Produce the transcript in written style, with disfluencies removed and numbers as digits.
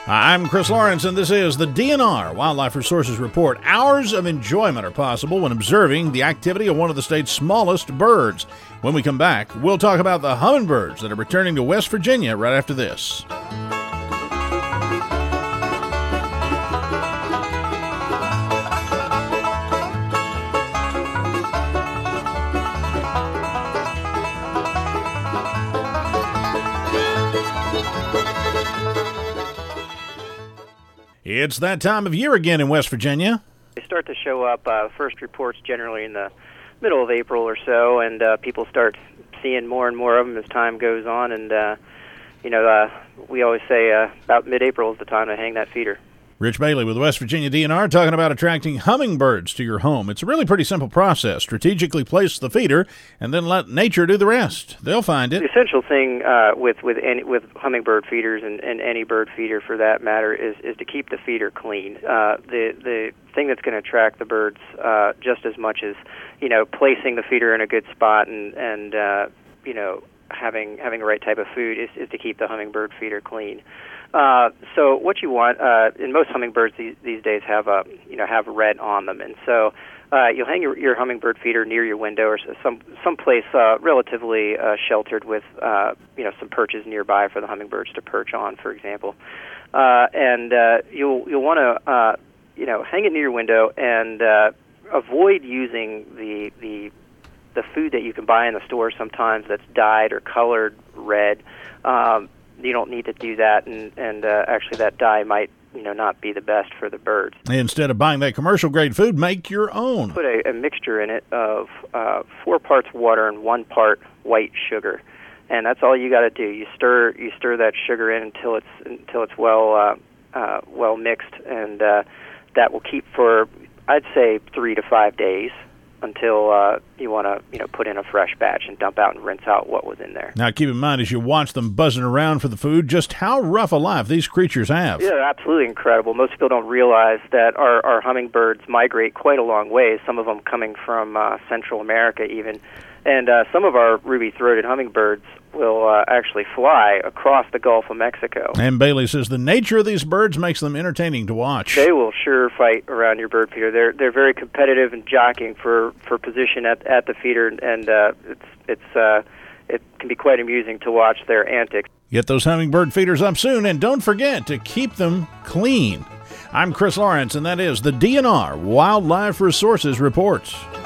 I'm Chris Lawrence, and this is the DNR Wildlife Resources Report. Hours of enjoyment are possible when observing the activity of one of the state's smallest birds. When we come back, we'll talk about the hummingbirds that are returning to West Virginia right after this. It's that time of year again in West Virginia. They start to show up, first reports generally in the middle of April or so, and people start seeing more and more of them as time goes on, and, we always say about mid-April is the time to hang that feeder. Rich Bailey with West Virginia DNR talking about attracting hummingbirds to your home. It's a really pretty simple process. Strategically place the feeder and then let nature do the rest. They'll find it. The essential thing with hummingbird feeders and any bird feeder for that matter is to keep the feeder clean. The thing that's going to attract the birds just as much as placing the feeder in a good spot and having the right type of food is to keep the hummingbird feeder clean. So what you want, and most hummingbirds these days have red on them, and so you'll hang your hummingbird feeder near your window or some place relatively sheltered with some perches nearby for the hummingbirds to perch on, for example. And you'll want to hang it near your window and avoid using the food that you can buy in the store sometimes that's dyed or colored red. You don't need to do that, and actually that dye might not be the best for the birds. Instead of buying that commercial-grade food, make your own. Put a mixture in it of 4 parts water and 1 part white sugar, and that's all you got to do. You stir that sugar in until it's well mixed, and that will keep for, I'd say, 3 to 5 days. Until you want to, put in a fresh batch and dump out and rinse out what was in there. Now, keep in mind, as you watch them buzzing around for the food, just how rough a life these creatures have. Yeah, they're absolutely incredible. Most people don't realize that our hummingbirds migrate quite a long ways, some of them coming from Central America even. And some of our ruby-throated hummingbirds will actually fly across the Gulf of Mexico. And Bailey says the nature of these birds makes them entertaining to watch. They will sure fight around your bird feeder. They're very competitive and jockeying for position at the feeder, and it can be quite amusing to watch their antics. Get those hummingbird feeders up soon, and don't forget to keep them clean. I'm Chris Lawrence, and that is the DNR Wildlife Resources Report.